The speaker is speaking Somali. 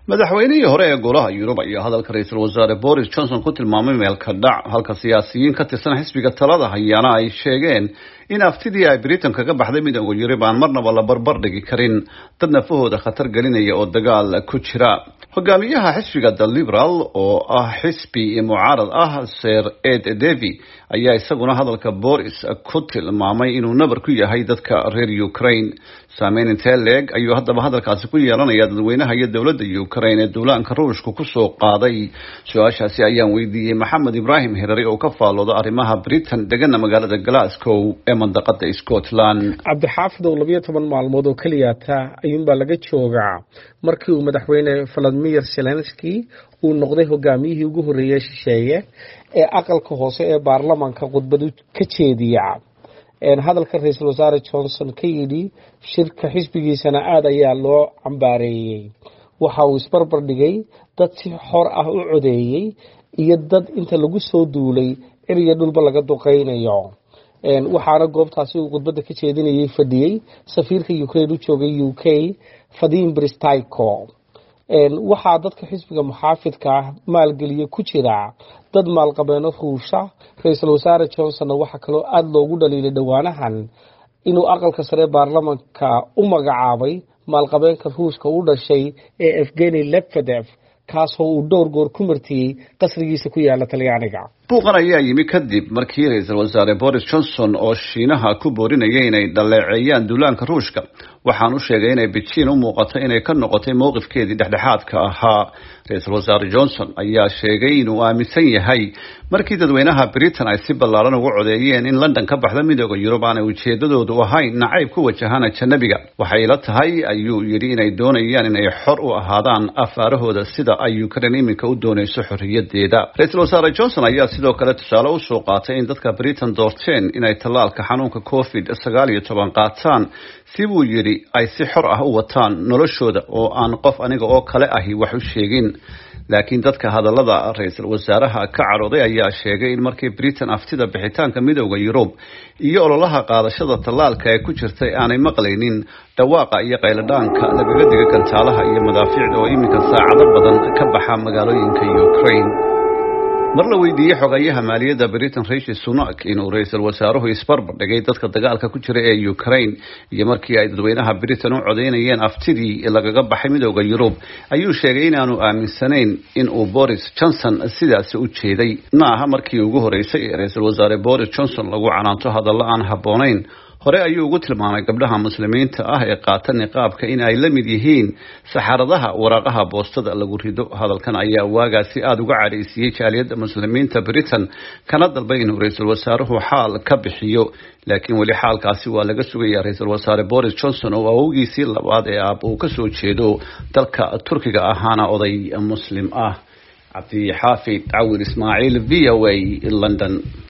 madaxweynihii hore ee golaha Yurub ayaa hadalka ra'iisul wasaare Boris Johnson ku tilmaamay meel ka dhac halka siyaasiyiin ka tirsan xisbiga talada hayana ay sheegeen in aftidii ay Britain kaga baxday midowga Yurub aan marnaba la barbar dhigi karin dad nafahooda khatar gelinaya oo dagaal ku jira. hogaamiyaha xisbiga The Liberal oo ah xisbi mucaarad ah Sir Ed Davey ayaa isaguna hadalka Boris ku tilmaamay inuu nabar ku yahay dadka reer Ukraine. saameyn intee leeg ayuu haddaba hadalkaasi ku yeelanayaa dadweynaha iyo dowladda Ukraine ee duulaanka Ruushka ku soo qaaday? su-aashaasi ayaan weydiiyey Maxamed Ibrahim Hirari oo ka faalooda arrimaha Britain degana magaalada Glasgow ee mandaqada Scotland. cabdixaafid oo 12 maalmood oo kaliya ayuunbaa laga joogaa markii uu madaxweyne Vladimir Zelensky uu noqday hogaamiyihii ugu horeeyay shisheeye ee aqalka hoose ee baarlamaanka khudbad ka jeediya. hadalka ra'iisul wasaare Johnson ka yidhi shirka xisbigiisana aad ayaa loo cambaareeyay. waxa uu isbarbar dhigay dad si xor ah u codeeyay iyo dad inta lagu soo duulay eriga dhulba laga duqeynayo. waxaana goobtaasi uu khudbada ka jeedinayay fadhiyay safiirka Ukraine u joogay UK Vadim Bristaiko. waxaa dadka xisbiga muxaafidka maalgeliya ku jira dad maalqabeeno Ruusha. ra'iisul wasaare Johnson waxa kaloo aad loogu dhaliilay dhawaanahan inuu aqalka sare baarlamaanka u magacaabay maalqabeenka Ruushka u dhashay ee Evgeny Lebedev kaasoo uu dhowr goor ku martiyay qasrigiisa ku yaala Talyaaniga. buuqan ayaa yimi kadib markii ra'iisul wasaare Boris Johnson oo Shiinaha ku boorinayay inay dhaleeceeyaan duulaanka Ruushka waxaan u sheegay inay Beijing u muuqato inay ka noqotay mowqifkeedii dhexdhexaadka ahaa. ra'iisul wasaare Johnson ayaa sheegay inuu aaminsan yahay markii dadweynaha Britain ay si ballaaran ugu codeeyeen in London ka baxda midowga Yurub aan ujeedadoodu ahayn nacayb ku wajahana janabiga. waxay la tahay ayuu yidhi inay doonayaan inay xor u ahaadaan afaarahooda sida ay Ukraine iminka u doonayso xorriyadeeda. ra'iisul wasaare Johnson ayaa sidoo kale tusaale u soo qaatay in dadka Britain doorteen inay tallaalka xanuunka COVID-19 qaataan si buu yidhi ay si xor ah u wataan noloshooda oo aan qof aniga oo kale ahi wax u sheegin. laakiin dadka hadallada ra'iisul wasaaraha ka carooday ayaa sheegay in markii Britain aftida bixitaanka midowga Yurub iyo ololaha qaadashada tallaalka ay ku jirtay aanay maqlaynin dhawaaqa iyo qayladhaanka lagaga diga gantaalaha iyo madaafiicda oo iminka saacado badan ka baxa magaalooyinka Ukraine. mar la weydiiyey xogayaha maaliyadda Britain Rishi Sunak inuu ra'iisul wasaaruhu isbarbar dhigay dadka dagaalka ku jira ee Ukraine iyo markii ay dadweynaha Britain u codeynayeen aftidii lagaga baxay midowga Yurub ayuu sheegay in aanu aaminsanayn in uu Boris Johnson sidaas u jeeday. maaha markii ugu horeysay ra'iisul wasaare Boris Johnson lagu canaanto hadallo aan habboonayn. hore ayuu ugu tilmaamay gabdhaha muslimiinta ah ee qaata niqaabka in ay la mid yihiin saxaradaha waraaqaha boostada lagu rido. hadalkan ayaa waagaasi aad uga cadhaysiiyey jaaliyadda muslimiinta Britain kana dalbay inuu ra'iisul wasaaruhu xaal ka bixiyo. laakiin weli xaalkaasi waa laga sugayaa. ra'iisul wasaare Boris Johnson oo awowgiisii labaad ee aab uu ka soo jeedo dalka Turkiga ahaana oday muslim ah. cabdi xaafid cawir ismaaciil VOA London.